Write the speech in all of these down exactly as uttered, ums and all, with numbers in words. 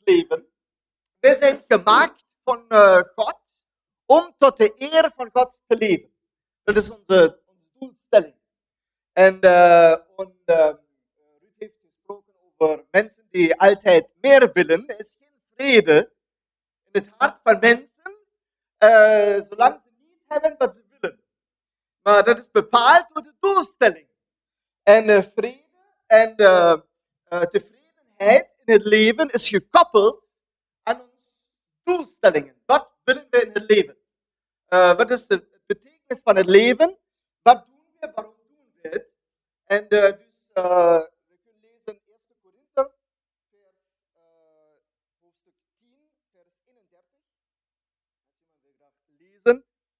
Leben. Wir sind gemacht von äh, Gott, um tot der Ehre von Gott zu leben. Das ist unsere, unsere Doelstelling. En, uh, und uh, Ruud heeft gesproken over mensen die altijd meer willen. Er is geen vrede in het hart van mensen, uh, zolang ze niet hebben wat ze willen. Maar dat is bepaald door de doelstelling. En uh, vrede en uh, uh, tevredenheid in het leven is gekoppeld aan onze doelstellingen. Wat willen we in het leven? Uh, wat is de betekenis van het leven? Wat doen we? Waarom doen we het? En uh, dus uh, we kunnen lezen eerste Korinther, vers, uh, hoofdstuk tien, vers eenendertig. Als iemand wil graag lezen.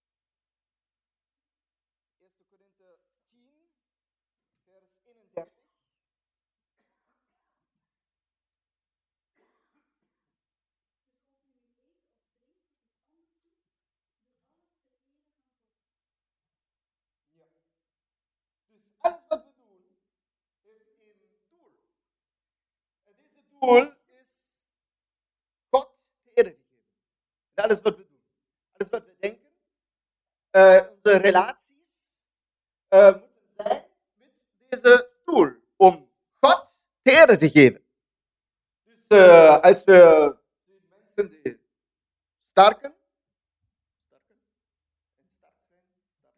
eerste Korinther tien, vers eenendertig. Ja. Dus alles wat we doen, heeft een doel. En deze doel is God de ere te geven. En alles wat we doen, alles wat we denken, uh, onze relaties uh, moeten zijn met deze doel, om God de ere te geven. Dus uh, als we die mensen die sterken, sterken, en sterk zijn, sterk.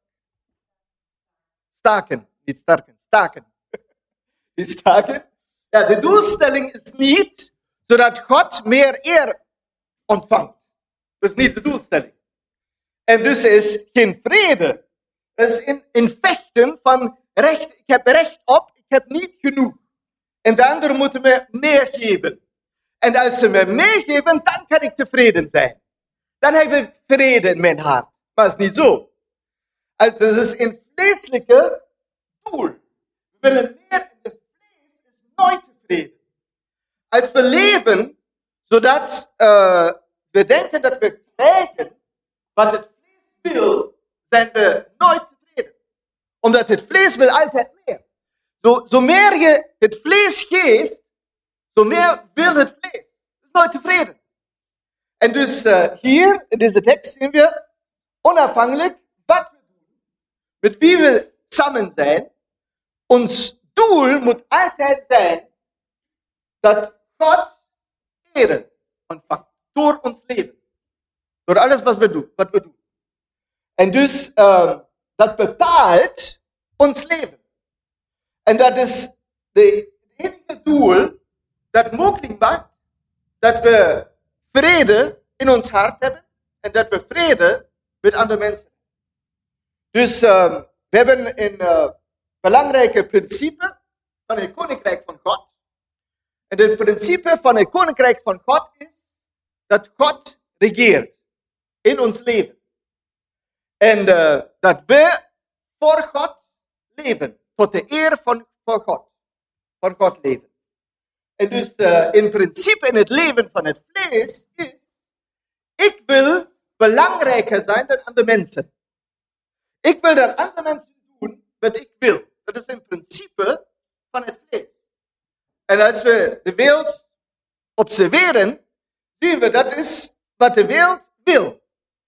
staken, niet sterken, staken. Die staken. Ja, de doelstelling is niet zodat God meer eer ontvangt. Dat is niet de doelstelling. En dus is geen vrede. Dat is in, in vechten van recht. Ik heb recht op, ik heb niet genoeg. En de anderen moeten me meer geven. En als ze me meegeven, dan kan ik tevreden zijn. Dan heb ik vrede in mijn hart. Maar het is niet zo. Het is een vleeselijke doel. We willen meer in de vlees is nooit tevreden. Als we leven, zodat uh, we denken dat we krijgen wat het vlees wil, zijn we nooit tevreden. Omdat het vlees wil altijd meer. Zo, zo meer je het vlees geeft, zo meer wil het vlees. Het is nooit tevreden. En dus uh, hier in deze tekst zien we onafhankelijk wat we doen, met wie we samen zijn. Ons doel moet altijd zijn dat God ere ontvangt door ons leven. Door alles wat we doen. Wat we doen. En dus uh, dat bepaalt ons leven. En dat is de enige doel dat mogelijk maakt dat we vrede in ons hart hebben en dat we vrede met andere mensen hebben. Dus uh, we hebben een uh, belangrijke principe van het Koninkrijk van God. En het principe van het Koninkrijk van God is dat God regeert in ons leven. En uh, dat we voor God leven, tot de eer van, van God. Van God leven. En dus uh, in principe in het leven van het vlees is, ik wil belangrijker zijn dan andere mensen. Ik wil dat andere mensen doen wat ik wil. Dat is een principe van het vlees. En als we de wereld observeren, zien we dat is wat de wereld wil.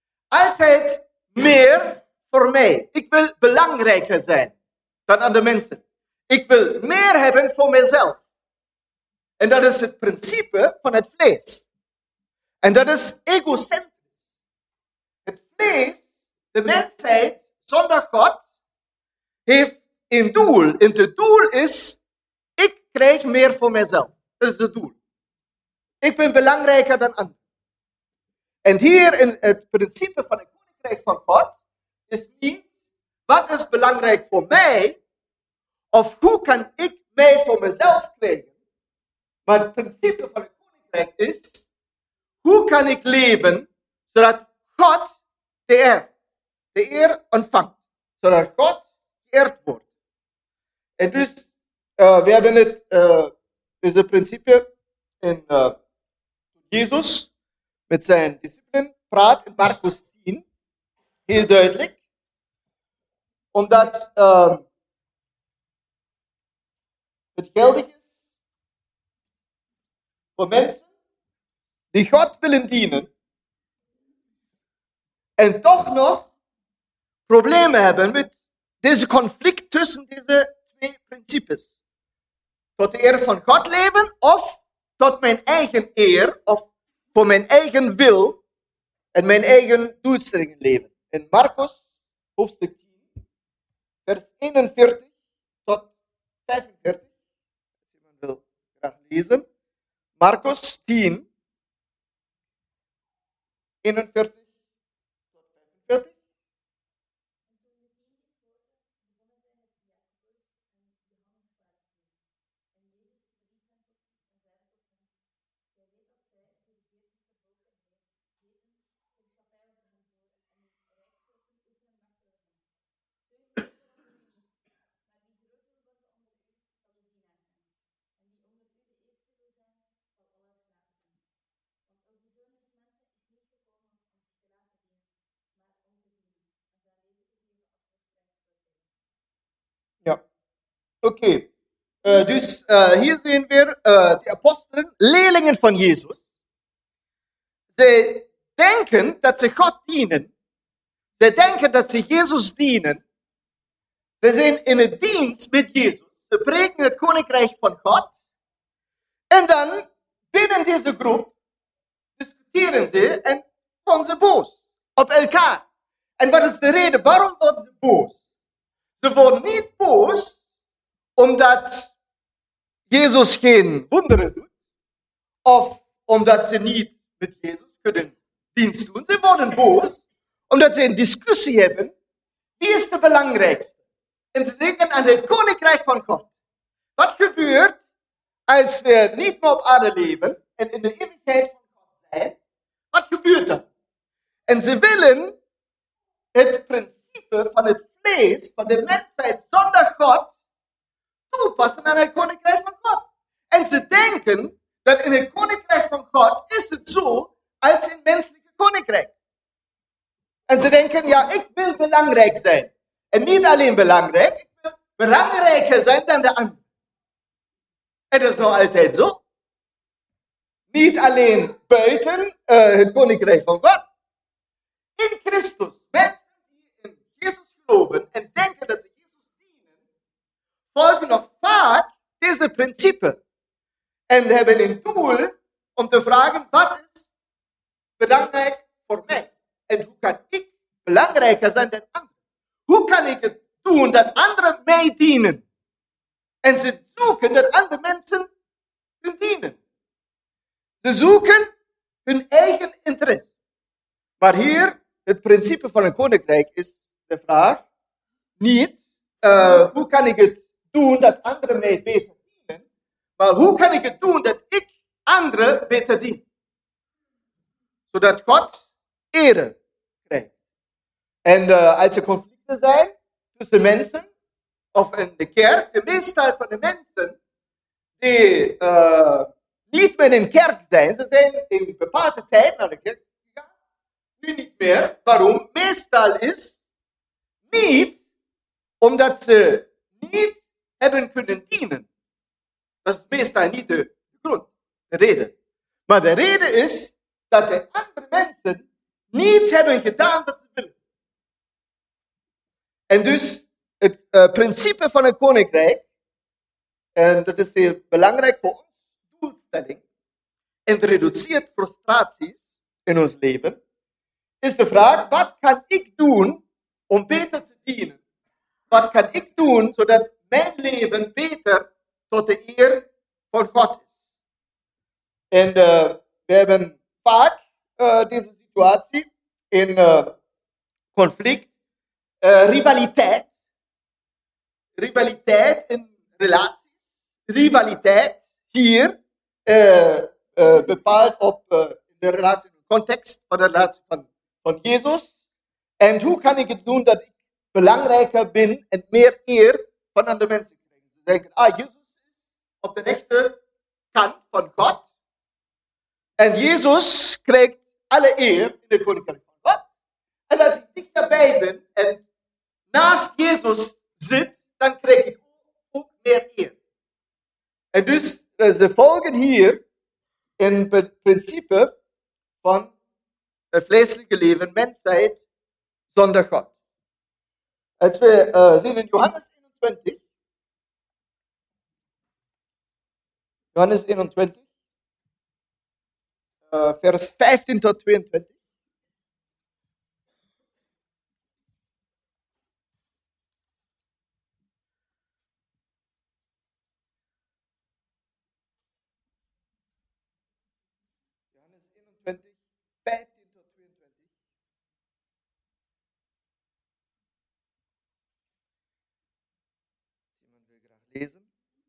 Altijd meer voor mij. Ik wil belangrijker zijn dan andere mensen. Ik wil meer hebben voor mezelf. En dat is het principe van het vlees. En dat is egocentrisch. Het vlees, de mensheid zonder God, heeft een doel. En het doel is, ik krijg meer voor mezelf. Dat is het doel. Ik ben belangrijker dan anderen. En hier in het principe van het Koninkrijk van God is niet, wat is belangrijk voor mij, of hoe kan ik mij voor mezelf krijgen. Maar het principe van het Koninkrijk is, hoe kan ik leven, zodat God de eer, de eer ontvangt. Zodat God geëerd wordt. En dus, uh, we hebben het, uh, is het principe in uh, Jezus met zijn discipelen praat in Marcus tien, heel duidelijk. Omdat uh, het geldig is voor mensen die Gott willen dienen en toch nog problemen hebben met deze conflict tussen deze twee principes. Tot de eer van God leven of tot mijn eigen eer of voor mijn eigen wil en mijn eigen doelstellingen leven. In Marcus hoofdstuk tien, vers eenenveertig tot vijfenveertig. Als iemand wil graag lezen. Marcus tien, eenenveertig tot vijfenveertig. Ja, oké. Uh, dus uh, hier zien we uh, de apostelen, leerlingen van Jezus. Ze denken dat ze God dienen. Ze denken dat ze Jezus dienen. Ze zijn in het dienst met Jezus. Ze prediken het koninkrijk van God. En dan, binnen deze groep, discussiëren ze en worden ze boos op elkaar. En wat is de reden? Waarom worden ze boos? Ze worden niet boos omdat Jezus geen wonderen doet. Of omdat ze niet met Jezus kunnen dienst doen. Ze worden boos omdat ze een discussie hebben. Wie is de belangrijkste? En ze denken aan het koninkrijk van God. Wat gebeurt als we niet meer op aarde leven en in de eeuwigheid van God zijn? Wat gebeurt er? En ze willen het principe van het vlees, van de mensheid zonder God, toepassen aan het koninkrijk van God. En ze denken dat in het koninkrijk van God is het zo als in het menselijke koninkrijk. En ze denken, ja, ik wil belangrijk zijn. En niet alleen belangrijk, ik wil belangrijker zijn dan de ander. En dat is nog altijd zo. Niet alleen buiten uh, het koninkrijk van God. In Christus, mensen die in Jezus geloven en denken dat ze Jezus dienen, volgen nog vaak deze principe. En hebben een doel om te vragen, wat is belangrijk voor mij? En hoe kan ik belangrijker zijn dan anderen? Hoe kan ik het doen dat anderen mij dienen? En ze zoeken dat andere mensen hun dienen. Ze zoeken hun eigen interesse. Maar hier, het principe van een koninkrijk is de vraag niet, uh, hoe kan ik het doen dat anderen mij beter dienen, maar hoe kan ik het doen dat ik anderen beter dien? Zodat God ere krijgt. En uh, als er conflicten zijn tussen mensen, of in de kerk, de meestal van de mensen die uh, niet meer in kerk zijn, ze zijn in een bepaalde tijd naar de kerk gegaan, nu niet meer. Waarom? Meestal is niet omdat ze niet hebben kunnen dienen. Dat is meestal niet de grond, de reden. Maar de reden is dat de andere mensen niet hebben gedaan wat ze willen. En dus het uh, principe van een koninkrijk, en dat is heel belangrijk voor ons, doelstelling, en reduceert frustraties in ons leven, is de vraag, wat kan ik doen om beter te dienen? Wat kan ik doen zodat mijn leven beter tot de eer van God is? En uh, we hebben vaak uh, deze situatie in uh, conflict, uh, rivaliteit, rivaliteit in relaties, rivaliteit hier uh, uh, bepaald op uh, de relatie, de context van de relatie van, van Jezus. En hoe kan ik het doen dat ik belangrijker ben en meer eer van andere mensen krijg? Ze denken, ah, Jezus is op de rechte kant van God. En Jezus krijgt alle eer in de koninkrijk van God. En als ik dichterbij ben en naast Jezus zit, dan krijg ik ook meer eer. En dus, ze volgen hier in principe van het vleeselijke leven, mensheid, zonder God. Als we uh, zien in Johannes eenentwintig, Johannes eenentwintig, uh, vers vijftien tot tweeëntwintig. Johannes eenentwintig, vijftien tot tweeëntwintig. Iemand wil graag lezen?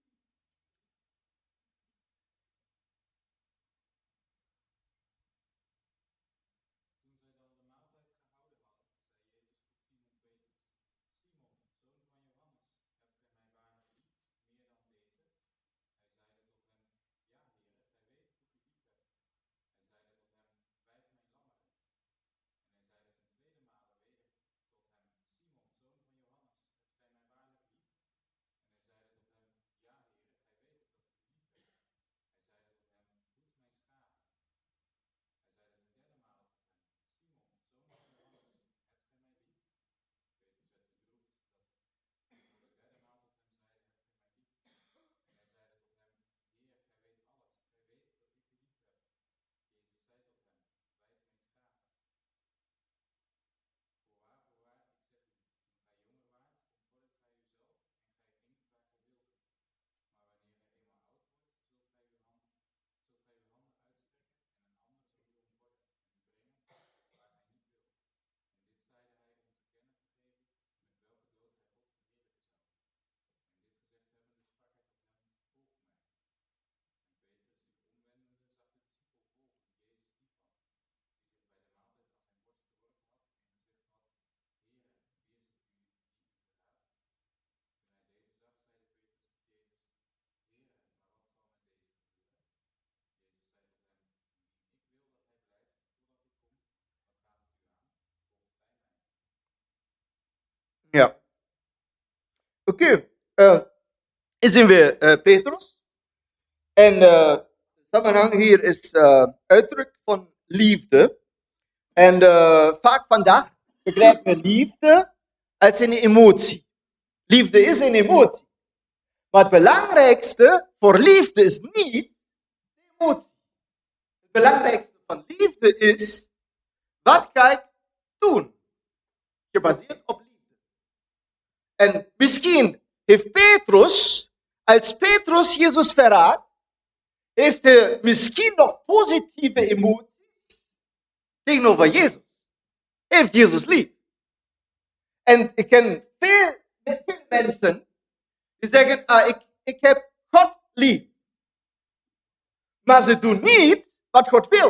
Ja. Oké. Okay. Uh, hier zien we uh, Petrus. En uh, de samenhang hier is uh, uitdruk van liefde. En uh, vaak vandaag begrijpen we liefde als een emotie. Liefde is een emotie. Maar het belangrijkste voor liefde is niet de emotie. Het belangrijkste van liefde is, wat ga ik doen? Gebaseerd op liefde. En misschien heeft Petrus, als Petrus Jezus verraadt, heeft hij misschien nog positieve emoties tegenover Jezus. Heeft Jezus lief. En ik ken veel, veel mensen die zeggen, ah, ik, ik heb God lief. Maar ze doen niet wat God wil.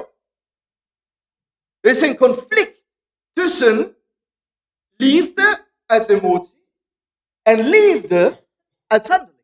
Er is een conflict tussen liefde als emotie en liefde als handeling.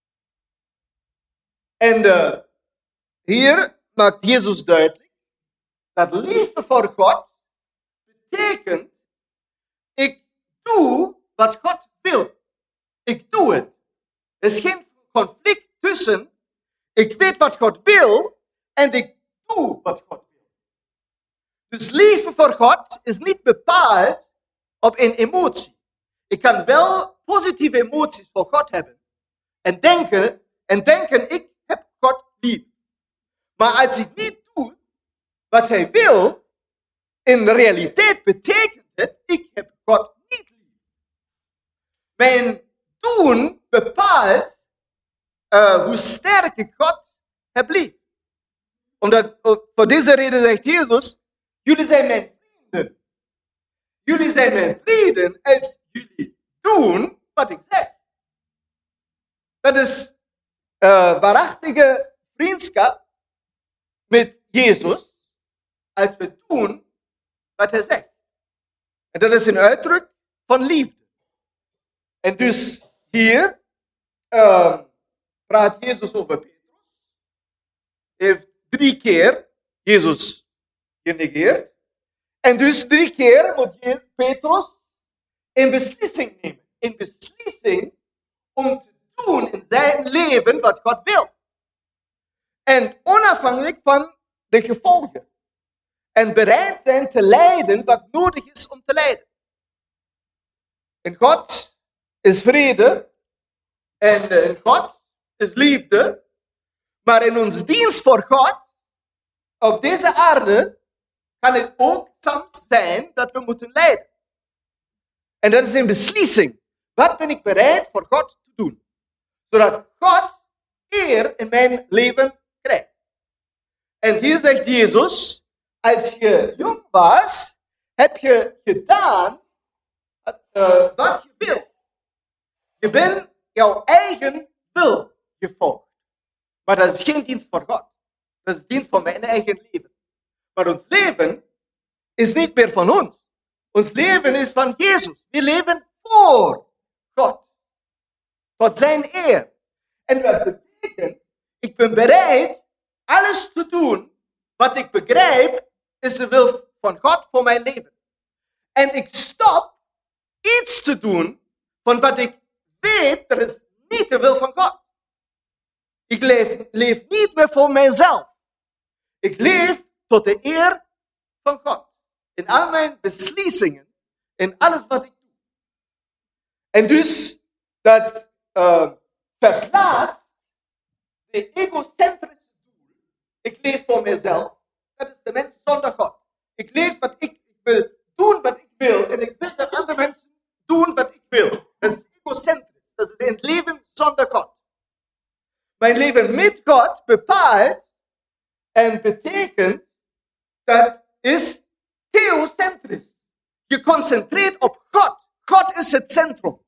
En uh, hier maakt Jezus duidelijk dat liefde voor God betekent, ik doe wat God wil. Ik doe het. Er is geen conflict tussen, ik weet wat God wil en ik doe wat God wil. Dus liefde voor God is niet bepaald op een emotie. Ik kan wel positieve emoties voor God hebben. En denken, en denken ik heb God lief. Maar als ik niet doe wat hij wil, in realiteit betekent het, ik heb God niet lief. Mijn doen bepaalt uh, hoe sterk ik God heb lief. Omdat, uh, voor deze reden zegt Jezus, jullie zijn mijn vrienden. Jullie zijn mijn vrienden als jullie doen wat ik zeg. Dat is uh, waarachtige vriendschap met Jezus als we doen wat hij zegt. En dat is een uitdruk van liefde. En dus hier uh, praat Jezus over Petrus. Hij heeft drie keer Jezus genegeerd. En dus drie keer moet Petrus een beslissing nemen. Een beslissing om te doen in zijn leven wat God wil. En onafhankelijk van de gevolgen. En bereid zijn te lijden wat nodig is om te lijden. In God is vrede. En in God is liefde. Maar in onze dienst voor God, op deze aarde, kan het ook soms zijn dat we moeten lijden. En dat is een beslissing. Wat ben ik bereid voor God te doen? Zodat God eer in mijn leven krijgt. En hier zegt Jezus, als je jong was, heb je gedaan uh, wat je wil. Je bent jouw eigen wil gevolgd. Maar dat is geen dienst voor God. Dat is dienst voor mijn eigen leven. Maar ons leven is niet meer van ons. Ons leven is van Jezus. We leven voor God. Tot zijn eer. En dat betekent, ik ben bereid alles te doen wat ik begrijp is de wil van God voor mijn leven. En ik stop iets te doen van wat ik weet, dat is niet de wil van God. Ik leef, leef niet meer voor mijzelf. Ik leef tot de eer van God. In al mijn beslissingen, in alles wat ik doe. En dus, dat uh, verplaatst de egocentrische doel. Ik leef voor mezelf. Dat is de mens zonder God. Ik leef wat ik, ik wil doen wat ik wil. En ik wil dat andere mensen doen wat ik wil. Dat is egocentrisch. Dat is een leven zonder God. Mijn leven met God bepaalt en betekent dat is theocentrisch. Je concentreert op God. God is het centrum.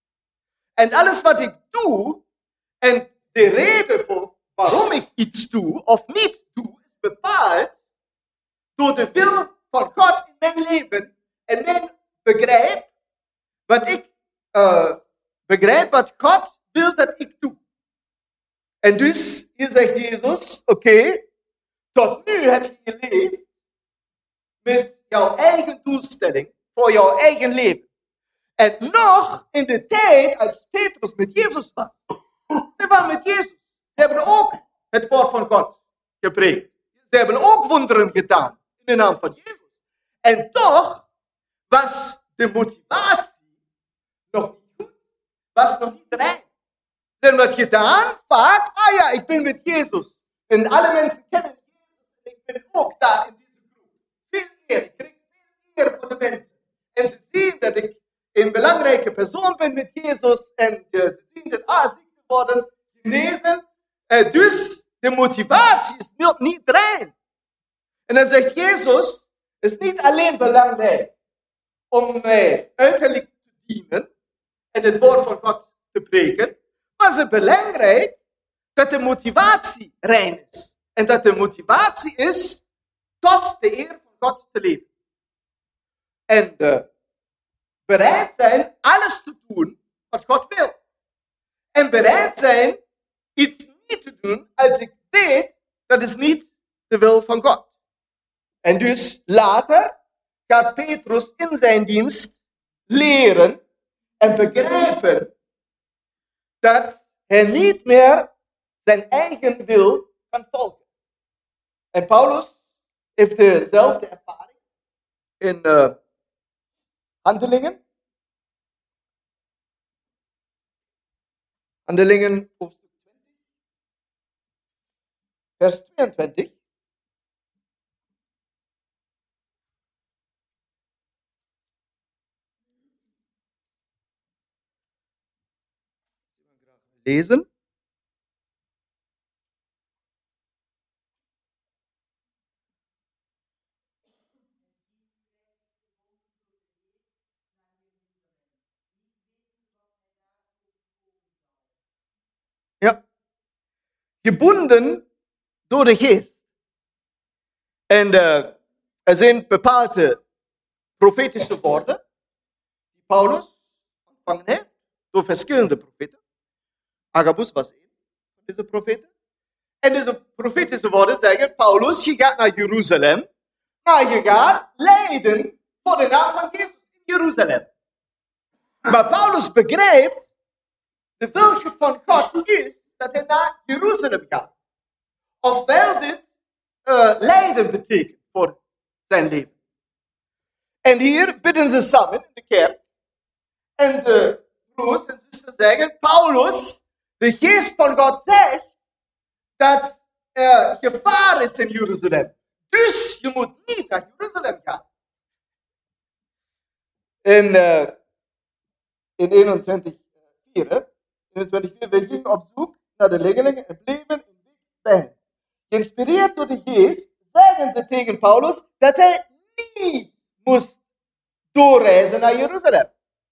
En alles wat ik doe, en de reden voor waarom ik iets doe of niet doe, is bepaald door de wil van God in mijn leven. En mijn begrijp wat ik uh, begrijp wat God wil dat ik doe. En dus, hier zegt Jezus, oké, okay, tot nu heb je geleefd met jouw eigen doelstelling voor jouw eigen leven. En nog in de tijd als Petrus met Jezus was. Ze waren met Jezus. Ze hebben ook het woord van God gepreekt. Ze hebben ook wonderen gedaan in de naam van Jezus. En toch was de motivatie nog niet goed. Was nog niet rein. Ze hebben het gedaan, vaak, ah ja, ik ben met Jezus. En alle mensen kennen Jezus. En ik ben ook daar in deze groep. Veel eer. Ik krijg veel eer van de mensen. En ze zien dat ik een belangrijke persoon ben met Jezus. En uh, ze zien dat, ah, ziek worden, genezen. Uh, dus de motivatie is niet, niet rein. En dan zegt Jezus, het is niet alleen belangrijk om mij uiterlijk te dienen en het woord van God te preken, maar het is belangrijk dat de motivatie rein is. En dat de motivatie is tot de eer van God te leven. En uh, bereid zijn alles te doen wat God wil. En bereid zijn iets niet te doen als ik weet dat is niet de wil van God. En dus later gaat Petrus in zijn dienst leren en begrijpen dat hij niet meer zijn eigen wil kan volgen. En Paulus heeft dezelfde ervaring in uh, Handelingen. Handelingen hoofdstuk twintig, vers tweeëntwintig. Lezen. Ja. Gebonden door de geest. En uh, er zijn bepaalde profetische woorden die Paulus ontvangen heeft door verschillende profeten. Agabus was een van deze profeten. En deze profetische woorden zeggen, Paulus, je gaat naar Jeruzalem, maar je gaat lijden voor de naam van Jezus in Jeruzalem. Maar Paulus begrijpt, de wil van God is dat hij naar Jeruzalem gaat. Ofwel dit uh, lijden betekent voor zijn leven. En hier bidden ze samen in de kerk. En de broers en zusters zeggen, Paulus, de geest van God zegt dat er gevaar is in Jeruzalem. Dus je moet niet naar Jeruzalem gaan. In, uh, in eenentwintig vier, eenentwintig vier, we gingen op zoek naar de leerlingen en bleven in weg bij hen. Geïnspireerd door de geest zeggen ze tegen Paulus dat hij niet moest doorreizen naar Jeruzalem.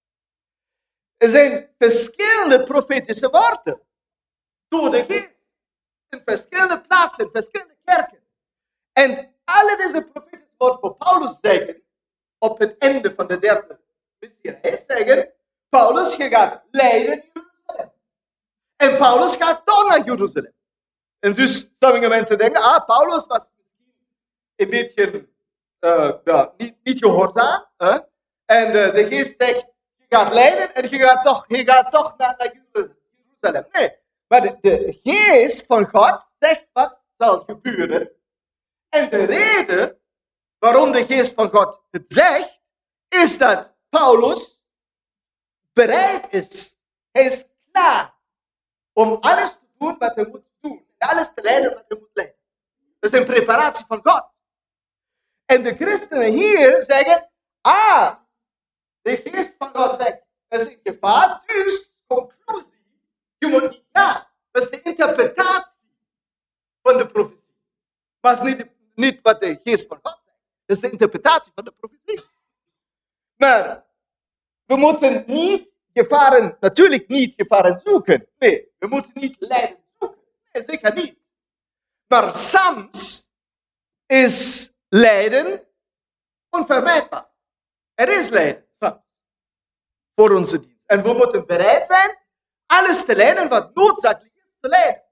Er zijn verschillende profetische woorden door de geest in verschillende plaatsen, in verschillende kerken. En alle deze profetische woorden voor Paulus zeggen op het einde van de derde missiereis zeggen, Paulus, je gaat leiden in Jeruzalem. En Paulus gaat toch naar Jeruzalem. En dus sommige mensen denken, ah, Paulus was misschien een beetje uh, ja, niet, niet gehoorzaam. Huh? En uh, de geest zegt, je gaat leiden en je gaat toch, je gaat toch naar, naar Jeruzalem. Nee, maar de, de geest van God zegt wat zal gebeuren. En de reden waarom de geest van God het zegt, is dat Paulus bereid is. Hij is klaar om alles te doen wat hij moet doen. En alles te leiden wat hij moet leiden. Dat is een preparatie van God. En de christenen hier zeggen, ah, de geest van God zegt, dat is een gevaar, dus, conclusie, je moet niet gaan. Dat is de interpretatie van de profetie. Maar het is niet, niet wat de geest van God zegt. Dat is de interpretatie van de profetie. Maar we moeten niet gevaren, natuurlijk niet gevaren zoeken. Nee, we moeten niet lijden zoeken. Nee, zeker niet. Maar soms is lijden onvermijdbaar. Er is lijden soms voor onze dienst. En we moeten bereid zijn alles te lijden wat noodzakelijk is te lijden.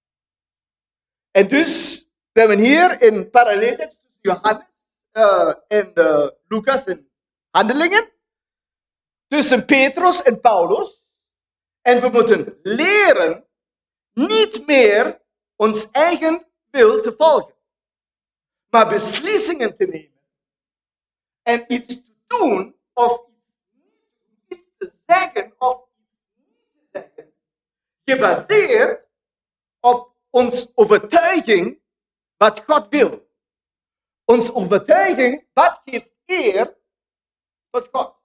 En dus, we hebben hier in paralleltekst tussen Johannes uh, en uh, Lucas in Handelingen, tussen Petrus en Paulus. En we moeten leren niet meer ons eigen wil te volgen, maar beslissingen te nemen en iets te doen of iets te zeggen of iets niet te zeggen, gebaseerd op ons overtuiging wat God wil. Ons overtuiging wat geeft eer tot God.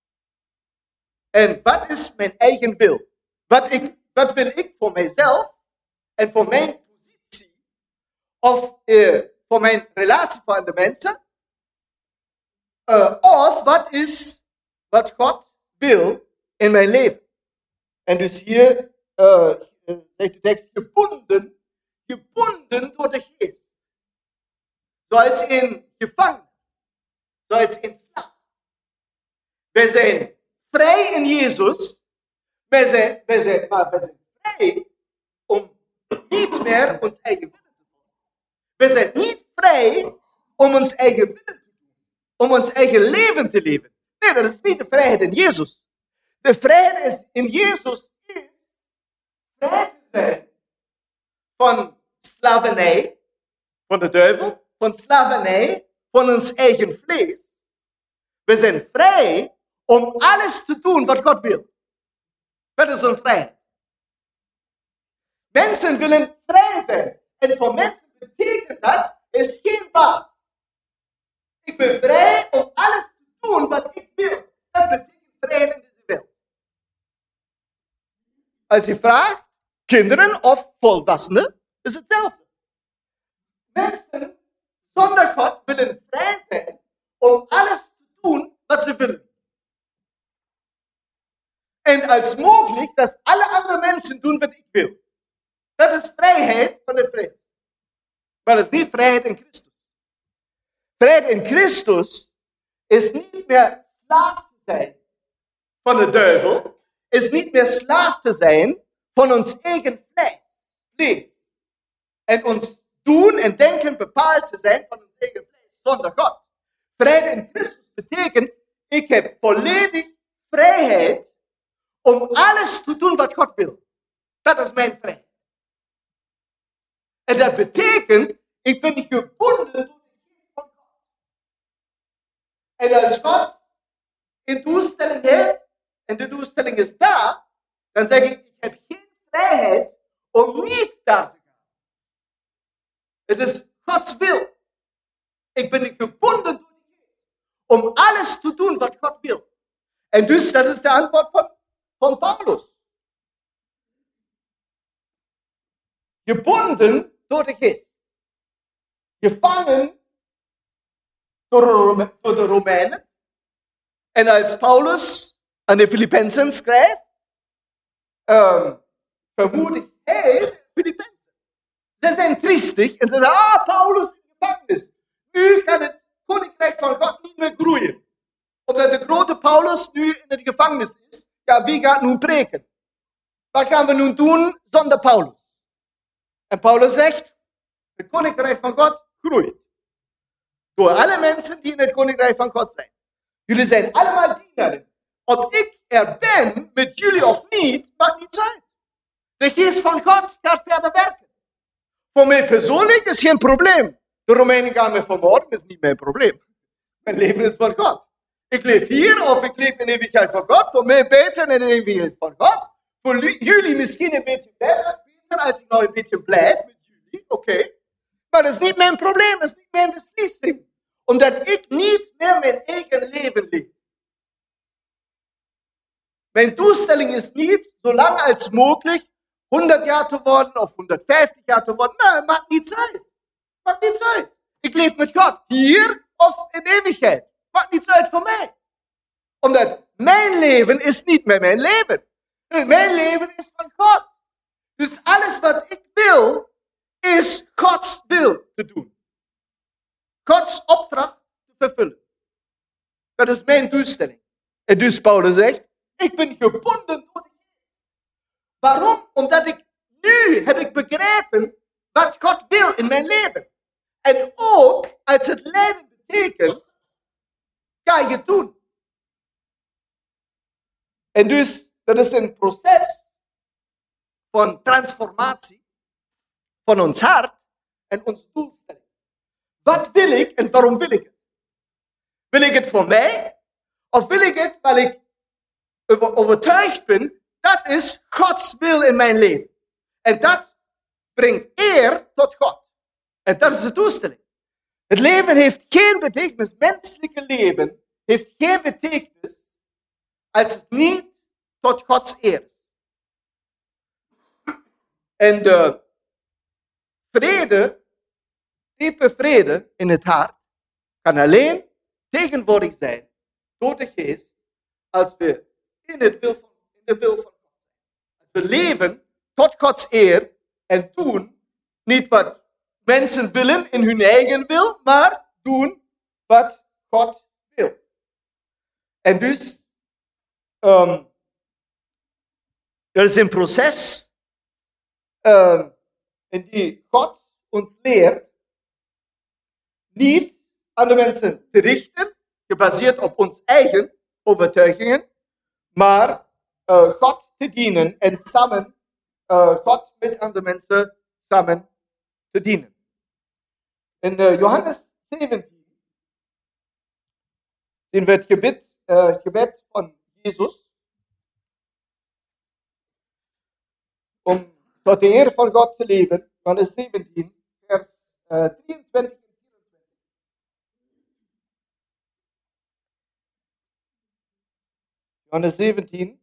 En wat is mijn eigen wil? Wat, ik, wat wil ik voor mijzelf en voor mijn positie of uh, voor mijn relatie van de mensen? Uh, of wat is wat God wil in mijn leven? En dus hier uh, zegt de tekst gebonden, gebonden door de geest. Zoals in gevangen, zoals in slaap. Wij zijn vrij in Jezus, wij zijn, wij zijn, maar wij zijn vrij om niet meer ons eigen willen te doen. Wij zijn niet vrij om ons eigen willen te doen, om ons eigen leven te leven. Nee, dat is niet de vrijheid in Jezus. De vrijheid is, in Jezus is vrij te zijn van slavernij, van de duivel, van slavernij, van ons eigen vlees. We zijn vrij om alles te doen wat God wil. Dat is een vrijheid. Mensen willen vrij zijn. En voor mensen betekent dat, is geen baas. Ik ben vrij om alles te doen wat ik wil. Dat betekent vrijheid in deze wereld. Als je vraagt, kinderen of volwassenen, is hetzelfde. Mensen zonder God willen vrij zijn om alles te doen wat ze willen. En als mogelijk dat alle andere mensen doen wat ik wil. Dat is vrijheid van de vlees. Maar dat is niet vrijheid in Christus. Vrijheid in Christus is niet meer slaaf te zijn van de duivel. Is niet meer slaaf te zijn van ons eigen vlees. En ons doen en denken bepaald te zijn van ons eigen vlees zonder God. Vrijheid in Christus betekent, ik heb volledig vrijheid om alles te doen wat God wil. Dat is mijn vrijheid. En dat betekent, ik ben niet gebonden door de geest van God. En als God een doelstelling heeft, en de doelstelling is daar, dan zeg ik, ik heb geen vrijheid om niet daar te gaan. Het is Gods wil. Ik ben gebonden door de Geest om alles te doen wat God wil. En dus, dat is de antwoord van, van Paulus. Gebonden door de Geest. Gevangen door, door de Romeinen. En als Paulus aan de Filippenzen schrijft, um, vermoedigt hij de Filippenzen. Ze zijn triestig en ze zeggen, ah, Paulus in de gevangenis. Nu gaat het koninkrijk van God niet meer groeien. Omdat de grote Paulus nu in de gevangenis is, ja, wie gaat nu preken? Wat gaan we nu doen zonder Paulus? En Paulus zegt, het koninkrijk van God groeit. Door alle mensen die in het koninkrijk van God zijn. Jullie zijn allemaal dienaren. Of ik er ben met jullie of niet, maakt niet uit. De geest van God gaat verder werken. Voor mij persoonlijk is geen probleem. De Romeinen gaan me vermoorden, is niet mijn probleem. Mijn leven is van God. Ik leef hier of ik leef in de eeuwigheid van God. Voor mij beter in de eeuwigheid van God. Voor jullie misschien een beetje beter, beter als ik nou een beetje blijf met jullie. Oké. Okay. Maar dat is niet mijn probleem, dat is niet mijn beslissing. Omdat ik niet meer mijn eigen leven leef. Mijn doelstelling is niet, zo lang als mogelijk, honderd jaar te worden of honderdvijftig jaar te worden. Nee, maakt niets uit. Maakt niets uit. Ik leef met God, hier of in eeuwigheid. Maakt niets uit voor mij. Omdat mijn leven is niet meer mijn leven. Mijn leven is van God. Dus alles wat ik wil, is Gods wil te doen. Gods opdracht te vervullen. Dat is mijn doelstelling. En dus Paulus zegt, ik ben gebonden door de Geest. Waarom? Omdat ik nu heb ik begrepen wat God wil in mijn leven. En ook als het lijden betekent, ga je het doen. En dus, dat is een proces van transformatie van ons hart en ons doelstelling. Wat wil ik en waarom wil ik het? Wil ik het voor mij? Of wil ik het waar ik overtuigd ben, dat is Gods wil in mijn leven. En dat brengt eer tot God. En dat is de doelstelling. Het leven heeft geen betekenis, menselijke leven heeft geen betekenis als het niet tot Gods eer. En de vrede, diepe vrede in het hart, kan alleen tegenwoordig zijn door de Geest als we in, het wil van, in de wil van God zijn. Als we leven tot Gods eer en doen niet wat mensen willen in hun eigen wil, maar doen wat God wil. En dus, um, er is een proces um, in die God ons leert niet aan de mensen te richten, gebaseerd op ons eigen overtuigingen, maar uh, God te dienen en samen uh, God met andere mensen samen te dienen. In uh, Johannes zeventien zien we het gebed, uh, gebed van Jezus om tot de eer van God te leven. Johannes zeventien, vers uh, drieëntwintig. Johannes zeventien.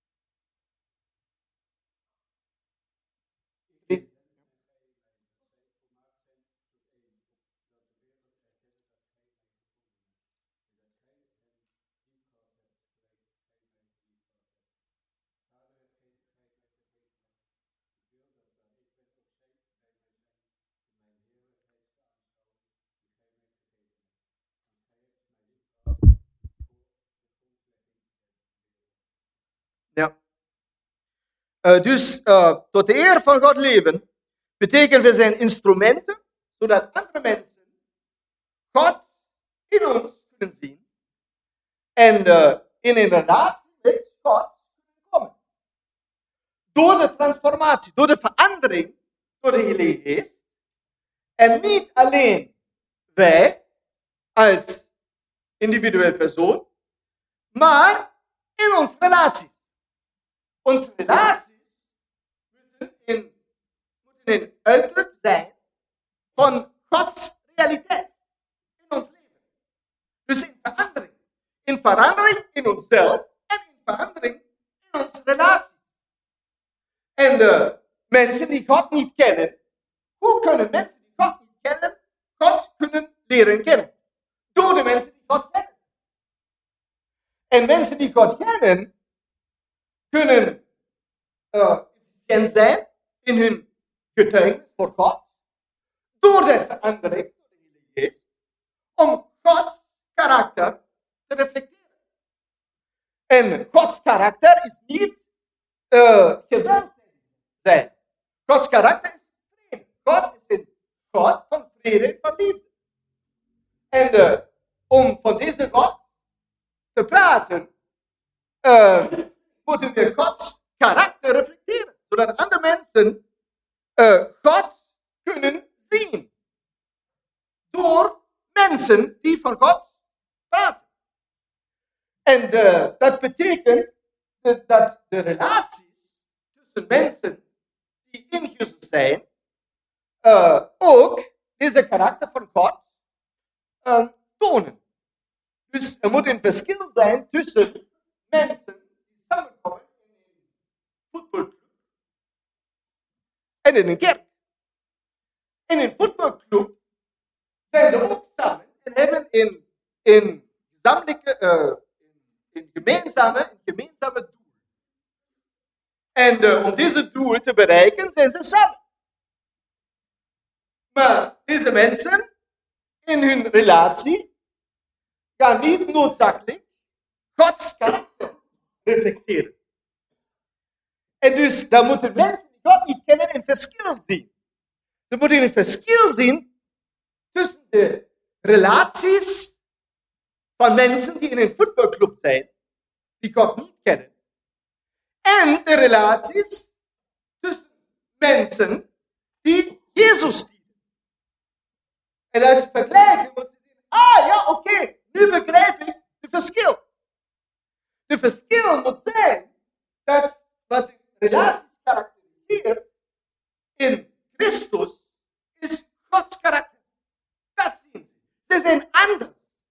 Ja. Uh, dus uh, tot de eer van God leven betekent we zijn instrumenten, zodat andere mensen God in ons kunnen zien en uh, in een relatie met God kunnen komen. Door de transformatie, door de verandering, door de Heilige Geest. En niet alleen wij als individuele persoon, maar in onze relaties. Onze relaties moeten in, moeten in uitdruk zijn van Gods realiteit in ons leven. Dus in verandering. In verandering in onszelf en in verandering in onze relaties. En de mensen die God niet kennen, hoe kunnen mensen die God niet kennen, God kunnen leren kennen? Door de mensen die God kennen. En mensen die God kennen, kunnen uh, efficiënt zijn in hun getuigenis voor God, door de verandering door de Heilige Geest, om Gods karakter te reflecteren. En Gods karakter is niet uh, geweld zijn. Gods karakter is vrede. God is een God van vrede en van liefde. En uh, om van deze God te praten, uh, moeten we Gods karakter reflecteren. Zodat andere mensen uh, God kunnen zien. Door mensen die van God praten. En uh, dat betekent de, dat de relaties tussen mensen die in Jezus zijn, uh, ook deze karakter van God uh, tonen. Dus er moet een verschil zijn tussen mensen die samenkomen in een voetbalclub en in een kerk. In een voetbalclub zijn ze ook samen en hebben een, een gezamenlijke, uh, een gemeenzame, een gemeenzame doel. En uh, om deze doel te bereiken zijn ze samen. Maar deze mensen in hun relatie gaan niet noodzakelijk Gods karakter reflecteren. En dus dan moeten mensen die God niet kennen een verschil zien. Ze moeten een verschil zien tussen de relaties van mensen die in een voetbalclub zijn, die God niet kennen, en de relaties tussen mensen die Jezus dienen. En als ze vergelijken, moeten ze zien, ah ja, oké, okay, nu begrijp ik het verschil. De verschil moet zijn dat wat de relaties karakteriseert in Christus is Gods karakter. Dat zien ze. Ze zijn anders.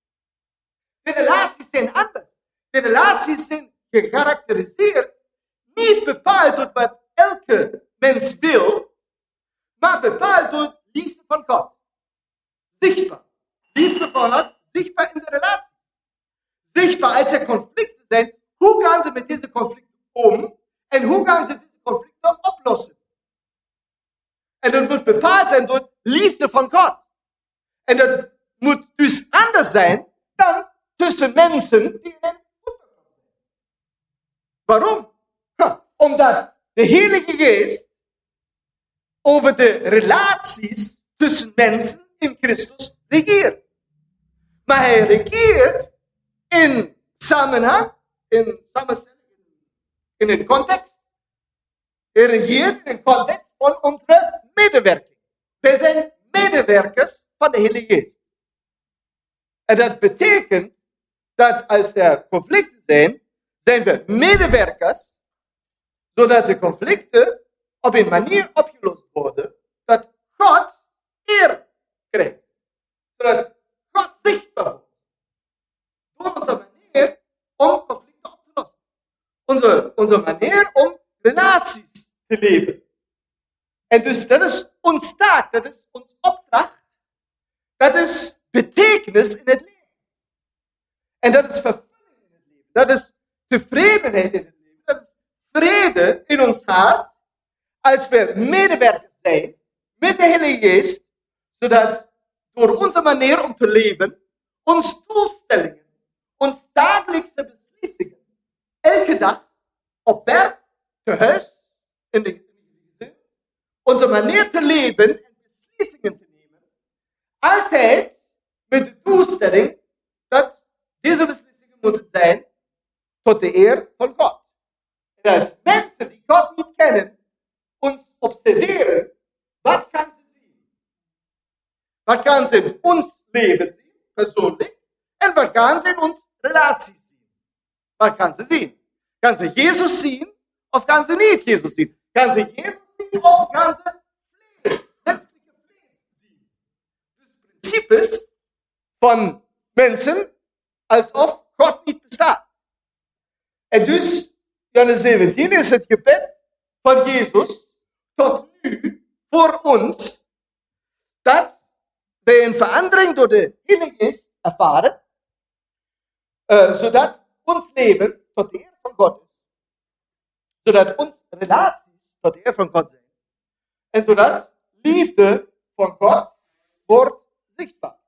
De relaties zijn anders. De relaties zijn gekarakteriseerd niet bepaald door wat elke mens wil, maar bepaald door liefde van God. Zichtbaar. Liefde van God, zichtbaar in de relatie. Zichtbaar als er conflicten zijn, hoe gaan ze met deze conflicten om en hoe gaan ze deze conflicten oplossen? En dat moet bepaald zijn door liefde van God. En dat moet dus anders zijn dan tussen mensen die in een voetbalclub zijn. Waarom? Ha, omdat de Heilige Geest over de relaties tussen mensen in Christus regeert. Maar hij regeert in samenhang, in samenstelling, in een context. Hij regeert in een context van onze medewerking. Wij zijn medewerkers van de Heilige Geest. En dat betekent dat als er conflicten zijn, zijn we medewerkers, zodat de conflicten op een manier opgelost worden dat God eer krijgt. Zodat God zichtbaar wordt. Door onze manier om conflicten op te lossen. Onze, onze manier om relaties te leven. En dus dat is ons taak, dat is ons opdracht. Dat is betekenis in het leven. En dat is vervulling in het leven. Dat is tevredenheid in het leven. Dat is vrede in ons hart. Als we medewerkers zijn met de Heilige Geest. Zodat door onze manier om te leven, onze doelstellingen, onze dagelijkse beslissingen, elke dag, op werk, thuis, in de gezin, onze manier te leven en beslissingen te nemen, altijd met de doelstelling dat deze beslissingen moeten zijn tot de eer van God. En als mensen die God niet kennen, ons observeren, wat kan ze zien? Wat kan ze in ons leven zien, persoonlijk? En wat gaan ze in ons relatie zien? Wat gaan ze zien? Gaan ze Jezus zien of gaan ze niet Jezus zien? Gaan ze Jezus zien of gaan ze vlees, menselijke vlees zien? Dus principes van mensen alsof God niet bestaat. En dus, Johannes zeventien is het gebed van Jezus tot nu voor ons, dat wij een verandering door de Heilige Geest ervaren, uh, zodat ons leven tot de eer van God is. Zodat onze relaties tot de eer van God zijn. En zodat liefde van God wordt zichtbaar.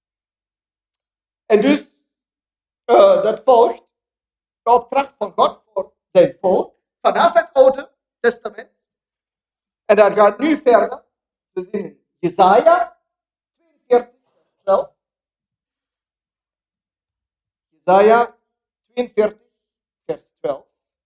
En dus, uh, dat volgt de opdracht van God voor zijn volk vanaf het Oude Testament. En dat gaat nu verder. We zien in Jesaja tweeënveertig, vers twaalf. Jesaja tweeënveertig, vers twaalf.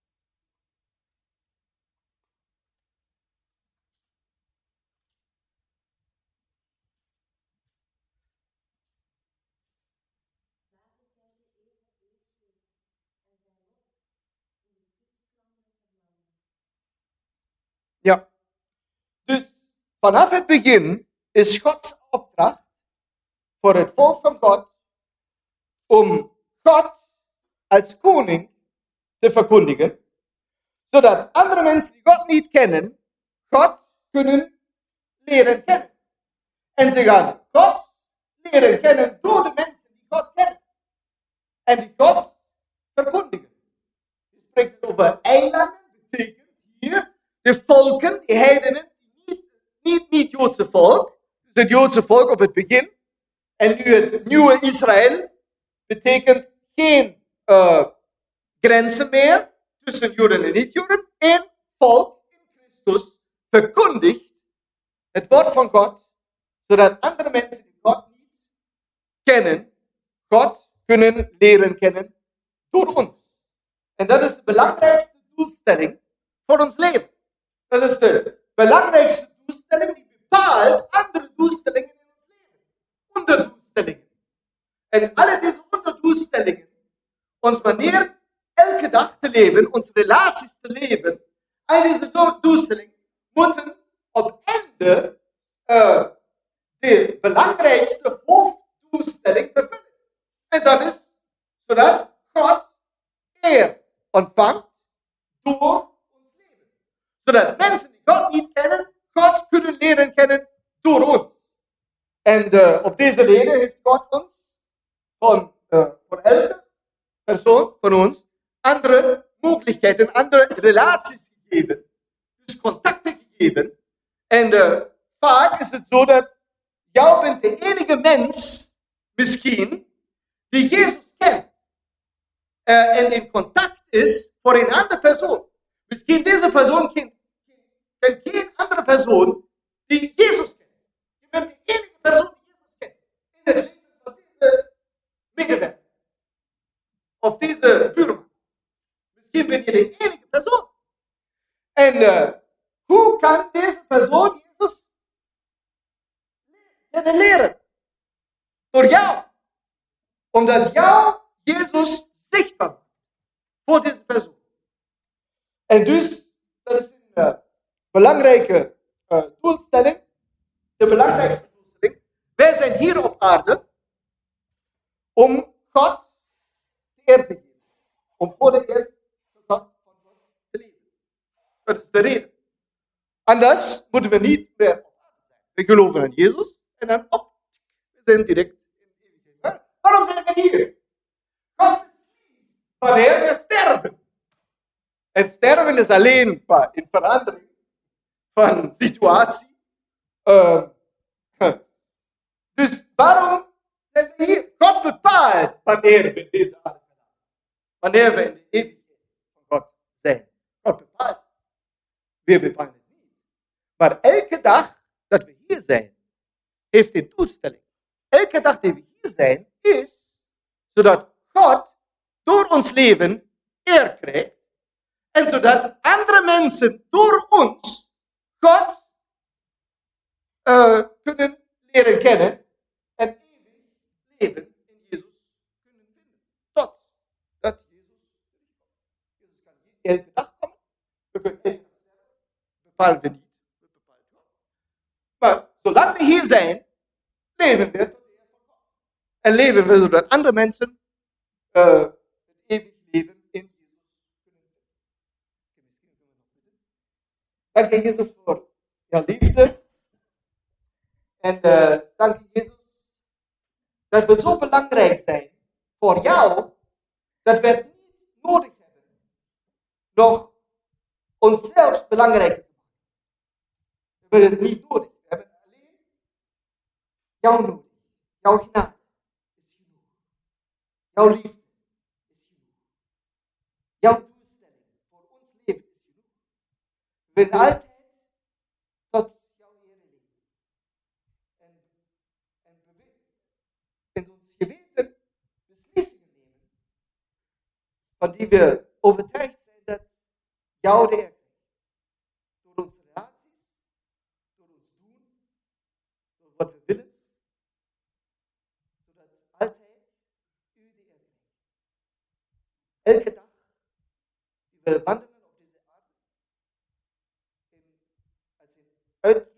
Ja. Dus vanaf het begin is Gods opdracht voor het volk van God om God als koning te verkondigen, zodat andere mensen die God niet kennen, God kunnen leren kennen. En ze gaan God leren kennen door de mensen die God kennen. En die God verkondigen. Je spreekt over eilanden, betekent hier de volken, die heidenen, niet, niet, niet Joodse volk, dus het Joodse volk op het begin, en nu het nieuwe Israël, betekent geen uh, grenzen meer tussen Joden en niet-Joden. Eén volk in Christus verkondigt het woord van God, zodat andere mensen die God niet kennen, God kunnen leren kennen door ons. En dat is de belangrijkste doelstelling voor ons leven. Dat is de belangrijkste doelstelling die bepaalt andere doelstellingen in ons leven. Onderdoelstellingen. En alle deze onderdoelstellingen, ons manier elke dag te leven, onze relaties te leven, al deze doelstellingen moeten op einde uh, de belangrijkste hoofddoelstelling vervullen. En dat is zodat God eer ontvangt door ons leven. Zodat mensen die God niet kennen, God kunnen leren kennen door ons. En uh, op deze reden heeft God ons van, uh, voor elke persoon van ons andere mogelijkheden, andere relaties gegeven. Dus contacten gegeven. En uh, vaak is het zo dat jou bent de enige mens, misschien, die Jezus kent. Uh, en in contact is voor een andere persoon. Misschien deze persoon kent, kent geen andere persoon die Jezus kent. Je bent de enige persoon die Jezus kent. In het leven van deze medewerker. Of deze buurman. Misschien ben je de enige persoon. En uh, hoe kan deze persoon Jezus kunnen leren? Door jou. Omdat jou Jezus zichtbaar maakt voor deze persoon. En dus, dat is een uh, belangrijke uh, doelstelling. De belangrijkste doelstelling. Wij zijn hier op aarde om God de eer te geven. Om voor de eer van God te leven. Dat is de reden. Anders moeten we niet meer op aarde zijn. We geloven in Jezus en dan op. We zijn direct in de eeuwigheid. Waarom zijn we hier? God beslist wanneer we sterven. En sterven is alleen in verandering van situatie. Uh, dus waarom zijn we hier? God bepaalt wanneer we deze aarde verlaten. Wanneer we in de eeuwigheid van God zijn. God bepaalt. We bepalen het niet. Maar elke dag dat we hier zijn, heeft een doelstelling. Elke dag dat we hier zijn, is zodat God door ons leven eer krijgt. En zodat andere mensen door ons God uh, kunnen leren kennen en eeuwig leven in Jezus bepalen wir niet. Maar zolang we hier zijn, leven we tot de eer van God. En leven we zodat andere mensen uh, het eeuwig leven in Jezus kunnen vinden. Dank je Jezus voor jouw liefde. En uh, dank je Jezus dat we zo belangrijk zijn voor jou, dat we het niet nodig hebben, nog onszelf belangrijk te maken. We hebben het niet nodig. We hebben alleen jou nodig. Jouw genade is genoeg. Jouw liefde is genoeg. Jouw doelstelling voor ons leven is genoeg. We willen altijd tot jouw eer leven. En, en we in ons geweten beslissingen nemen, van die we overtuigd zijn dat jou de eer krijgt. Door onze relaties, door ons doen, door wat we willen, zodat altijd u de eer krijgt. Elke dag die we wandelen op deze aarde, in, als een uit